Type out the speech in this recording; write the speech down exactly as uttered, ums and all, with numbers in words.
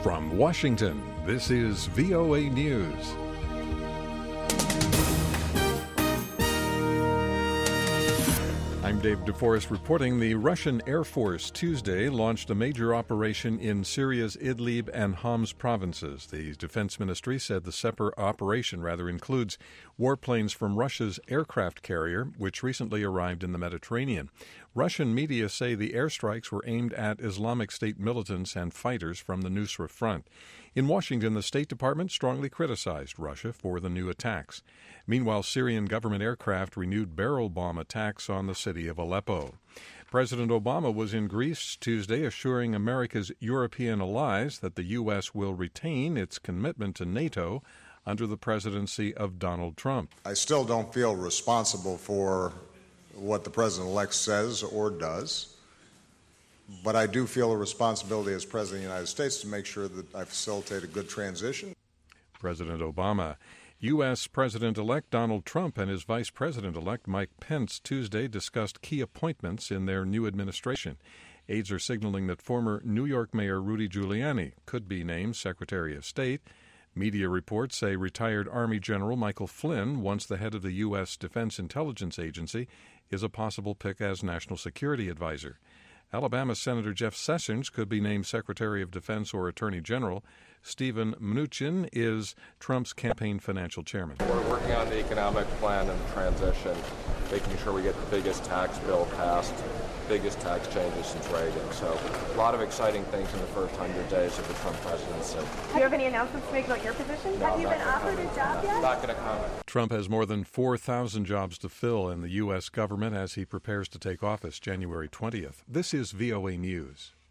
From Washington, this is V O A News. I'm Dave DeForest reporting. The Russian Air Force Tuesday launched a major operation in Syria's Idlib and Homs provinces. The Defense Ministry said the separate operation rather includes warplanes from Russia's aircraft carrier, which recently arrived in the Mediterranean. Russian media say the airstrikes were aimed at Islamic State militants and fighters from the Nusra Front. In Washington, the State Department strongly criticized Russia for the new attacks. Meanwhile, Syrian government aircraft renewed barrel bomb attacks on the city of Aleppo. President Obama was in Greece Tuesday, assuring America's European allies that the U S will retain its commitment to NATO under the presidency of Donald Trump. I still don't feel responsible for what the president-elect says or does, but I do feel a responsibility as President of the United States to make sure that I facilitate a good transition. President Obama. U S. President-elect Donald Trump and his Vice President-elect Mike Pence Tuesday discussed key appointments in their new administration. Aides are signaling that former New York Mayor Rudy Giuliani could be named Secretary of State. Media reports say retired Army General Michael Flynn, once the head of the U S. Defense Intelligence Agency, is a possible pick as National Security Advisor. Alabama Senator Jeff Sessions could be named Secretary of Defense or Attorney General. Stephen Mnuchin is Trump's campaign financial chairman. We're working on the economic plan and the transition, making sure we get the biggest tax bill passed, biggest tax changes since Reagan. So a lot of exciting things in the first hundred days of the Trump presidency. Do you have any announcements to make about your position? No, have you been offered comment. a job yet? Not going to comment. Trump has more than four thousand jobs to fill in the U S government as he prepares to take office January twentieth. This is V O A News.